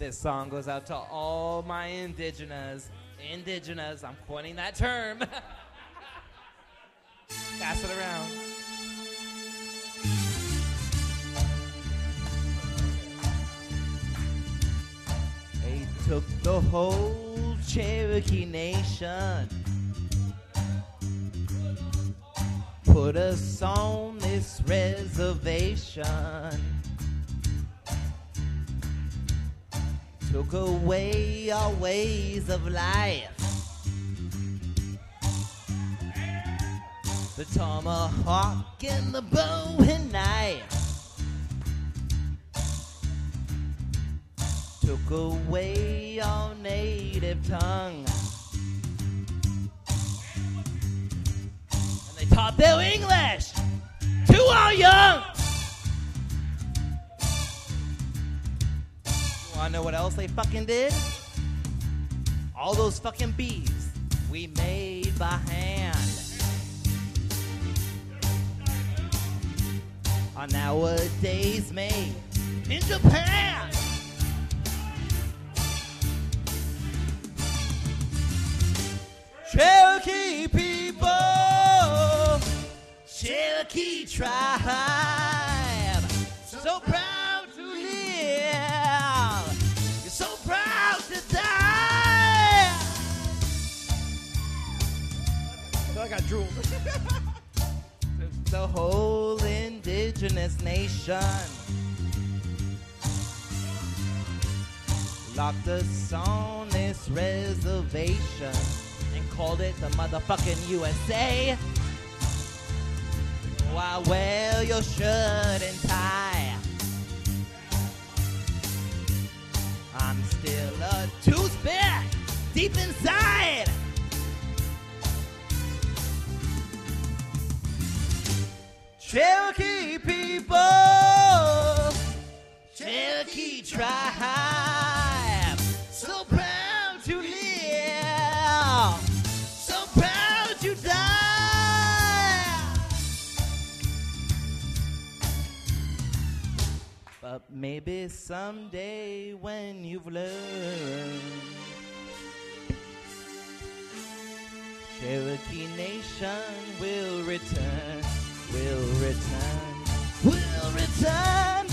This song goes out to all my indigenous, I'm coining that term. Pass it around. They took the whole Cherokee Nation, put us on this reservation, took away our ways of life, the tomahawk and the bow and knife, took away our native tongue, and they taught their English to our young. Wanna know what else they fucking did? All those fucking bees we made by hand are nowadays made in Japan. Cherokee people, Cherokee tribe, so proud to live, you're so proud to die. I got drooled. The whole indigenous nation locked us on this reservation and called it the motherfucking USA. Why wear your shirt and tie? I'm still a two-spit deep inside. Cherokee people, Cherokee tribe, so proud to live, so proud to die. But maybe someday when you've learned, Cherokee Nation will return. Will return